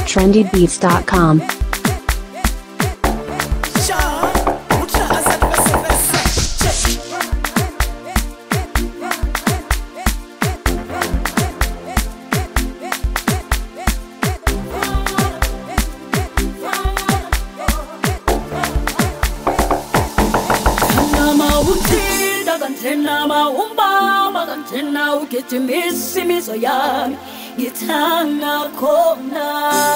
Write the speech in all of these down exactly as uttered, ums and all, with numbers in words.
trendy beats dot com. Imizwa yami ngithanda khona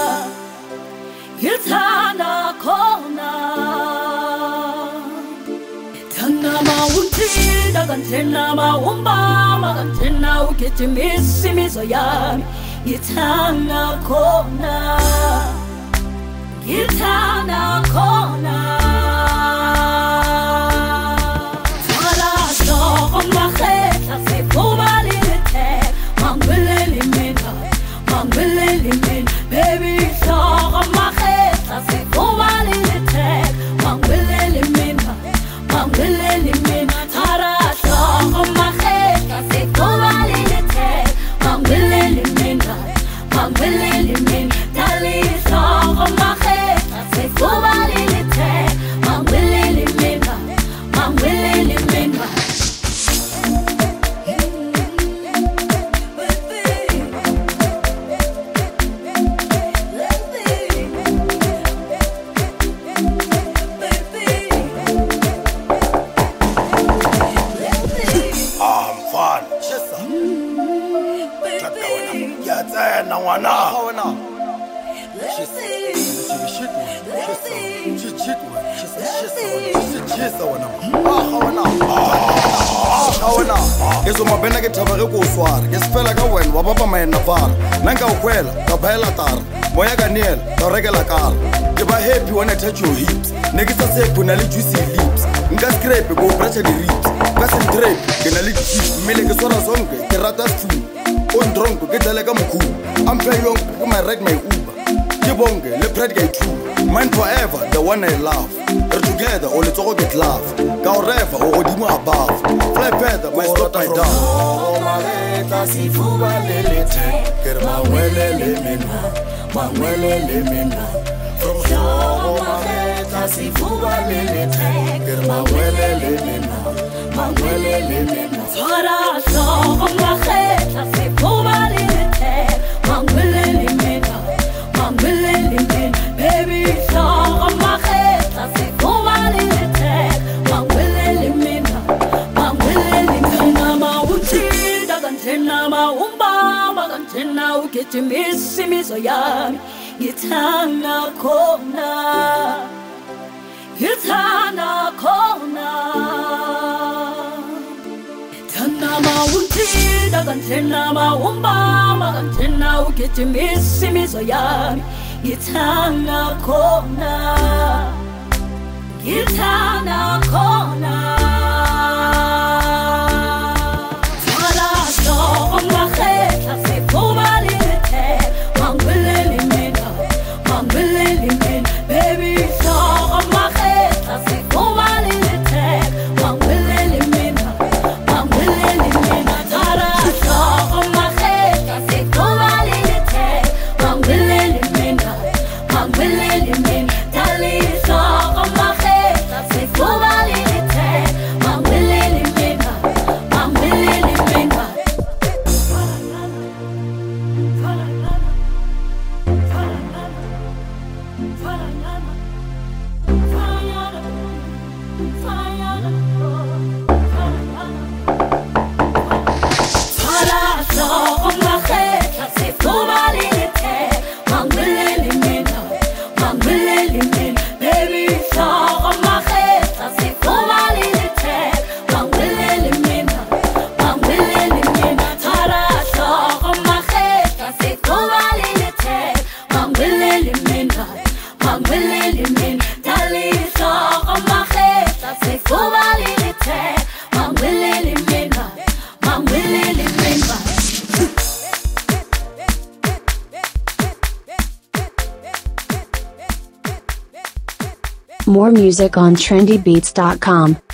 ngithanda khona thanda mawuthida kanjena mawumbama kanjena ugijimisa imizwa yami ngithanda khona ngithanda khona Fala so on my head I say nobody Mangwelele mina, mangwelele mina, baby it's all on my head. I say nobody attack. Mangwelele mina, mangwelele mina, Tara it's all on my head. I say nobody attack. Mangwelele mina, mangwelele mina, Dali it's all on my head. I say nobody attack. Mangwelele mina, mangwelele mina. Eso mabena ke thabare ko swara ke sefela ka wena wa papa maena fara nka o kwela ka baela tara moya ka niel ka rekela kala ke ba happy when I touch your hips ne ke sa se phuna le juicy lips nka scrape go pressure the ribs ka se trap ke na le cheese mmele ke swara zonke ke rata stew on drunk ke dale ka mokhu I'm paying you ke my ride my uber ke bonke le pride guy too mine forever the one I love we're together all it's all get love ka o refa o godimo above fly better my stop my down oh maleta si fuba lelete ker mangwelele mina mangwelele mina from oh maleta si fuba lelete ker mangwelele mina mangwelele mina fara so on maleta si fuba lelete mangwelele mina mangwelele mina baby so on maleta si fuba lelete mangwelele mina mangwelele mina mawuthida kanjena mawumbama kanjena ugijimisa imizwa yami ngithanda khona ngithanda khona thanda mawuthida kanjena mawumbama kanjena ugijimisa imizwa yami ngithanda khona ngithanda khona Fala so on my head I say nobody attack Mangwelele mina, mangwelele mina Baby it's all on my head I say nobody attack Mangwelele mina, mangwelele mina Tara so on my head I say nobody attack Mangwelele mina, mangwelele mina Dali it's all on my head I say nobody attack Mangwelele mina, mangwelele mina Fala so on my head I say nobody attack Mangwelele mina, mangwelele mina Baby it's all on my head I say nobody attack Mangwelele mina, mangwelele mina Tara so on my head I say nobody attack Mangwelele mina, mangwelele mina Dali it's all on my head I say nobody attack Mangwelele mina, mangwelele mina More music on trendy beats dot com.